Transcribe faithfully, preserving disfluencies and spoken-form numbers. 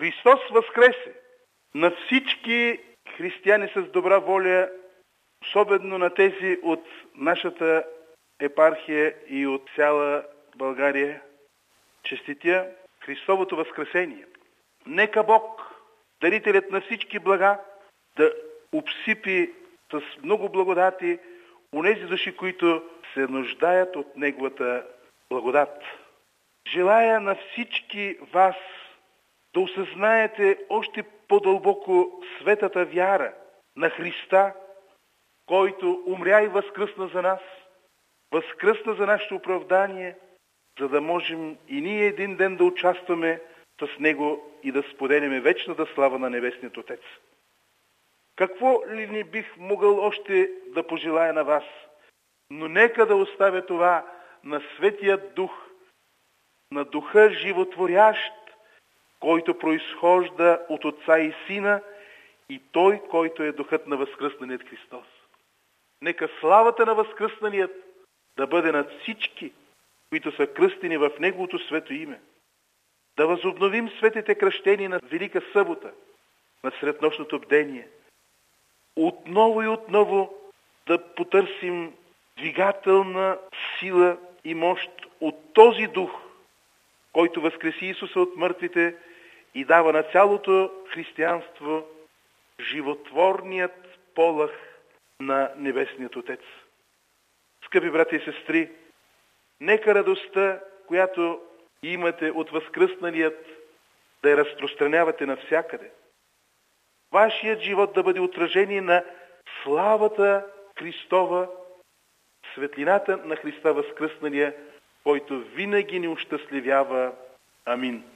Христос възкресе! На всички християни с добра воля, особено на тези от нашата епархия и от цяла България, честитя Христовото възкресение. Нека Бог, дарителят на всички блага, да обсипи с много благодати онези души, които се нуждаят от Неговата благодат. Желая на всички вас да осъзнаете още по-дълбоко светата вяра на Христа, който умря и възкръсна за нас, възкръсна за нашето оправдание, за да можем и ние един ден да участваме с Него и да споделяме вечната слава на Небесният Отец. Какво ли не бих могъл още да пожелая на вас? Но нека да оставя това на Светия Дух, на Духа животворящ, който произхожда от Отца и Сина, и Той, който е Духът на възкръсналият Христос. Нека славата на възкръсналият да бъде над всички, които са кръстени в Неговото свето име. Да възобновим светите кръщения на Велика събота, на среднощното бдение. Отново и отново да потърсим двигателна сила и мощ от този Дух, който възкреси Исуса от мъртвите и дава на цялото християнство животворният полъх на Небесният Отец. Скъпи брати и сестри, нека радостта, която имате от възкръсналият, да я разпространявате навсякъде. Вашият живот да бъде отражение на славата Христова, светлината на Христа възкръсналия, който винаги ни ощастливява. Амин.